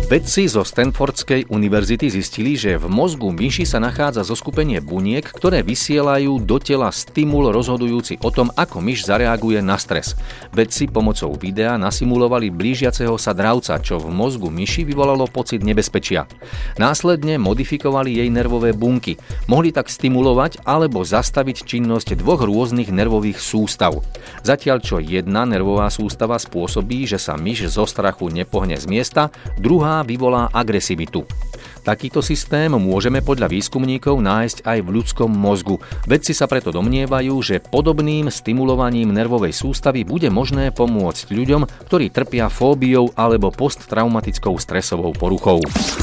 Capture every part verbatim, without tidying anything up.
Vedci zo Stanfordskej univerzity zistili, že v mozgu myši sa nachádza zoskupenie buniek, ktoré vysielajú do tela stimul rozhodujúci o tom, ako myš zareaguje na stres. Vedci pomocou videa nasimulovali blížiaceho sa dravca, čo v mozgu myši vyvolalo pocit nebezpečia. Následne modifikovali jej nervové bunky. Mohli tak stimulovať alebo zastaviť činnosť dvoch rôznych nervových sústav. Zatiaľ čo jedna nervová sústava spôsobí, že sa myš zo strachu nepohne z miesta, druhá vyvolá agresivitu. Takýto systém môžeme podľa výskumníkov nájsť aj v ľudskom mozgu. Vedci sa preto domnievajú, že podobným stimulovaním nervovej sústavy bude možné pomôcť ľuďom, ktorí trpia fóbiou alebo posttraumatickou stresovou poruchou.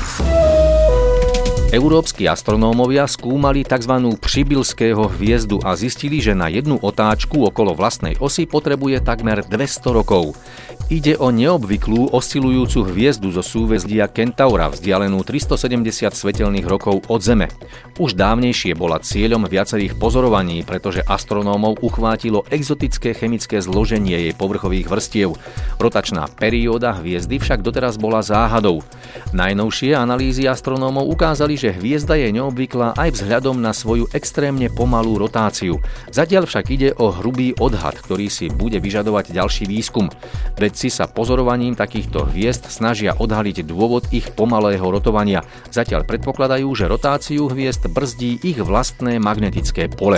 Európski astronómovia skúmali tzv. Přibylského hviezdu a zistili, že na jednu otáčku okolo vlastnej osy potrebuje takmer dvesto rokov. Ide o neobvyklú oscilujúcu hviezdu zo súhvezdia Kentaura, vzdialenú tristosedemdesiat svetelných rokov od Zeme. Už dávnejšie bola cieľom viacerých pozorovaní, pretože astronómov uchvátilo exotické chemické zloženie jej povrchových vrstiev. Rotačná perióda hviezdy však doteraz bola záhadou. Najnovšie analýzy astronómov ukázali, že hviezda je neobvyklá aj vzhľadom na svoju extrémne pomalú rotáciu. Zatiaľ však ide o hrubý odhad, ktorý si bude vyžadovať ďalší výskum. Vedci sa pozorovaním takýchto hviezd snažia odhaliť dôvod ich pomalého rotovania. Zatiaľ predpokladajú, že rotáciu hviezd brzdí ich vlastné magnetické pole.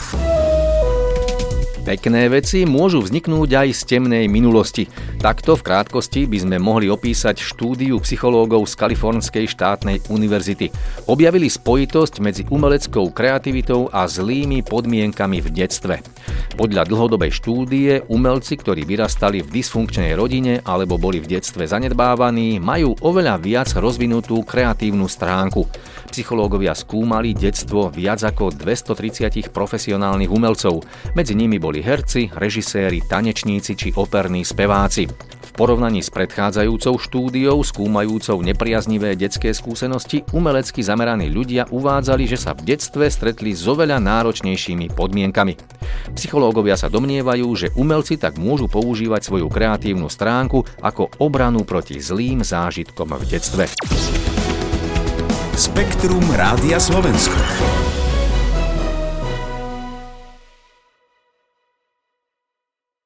Pekné veci môžu vzniknúť aj z temnej minulosti. Takto v krátkosti by sme mohli opísať štúdiu psychológov z Kalifornskej štátnej univerzity. Objavili spojitosť medzi umeleckou kreativitou a zlými podmienkami v detstve. Podľa dlhodobej štúdie umelci, ktorí vyrastali v dysfunkčnej rodine alebo boli v detstve zanedbávaní, majú oveľa viac rozvinutú kreatívnu stránku. Psychológovia skúmali detstvo viac ako dvestotridsať profesionálnych umelcov. Medzi nimi boli herci, režiséri, tanečníci či operní speváci. V porovnaní s predchádzajúcou štúdiou skúmajúcou nepriaznivé detské skúsenosti umelecky zameraní ľudia uvádzali, že sa v detstve stretli s oveľa náročnejšími podmienkami. Psychológovia sa domnievajú, že umelci tak môžu používať svoju kreatívnu stránku ako obranu proti zlým zážitkom v detstve. Spektrum Rádia Slovensko.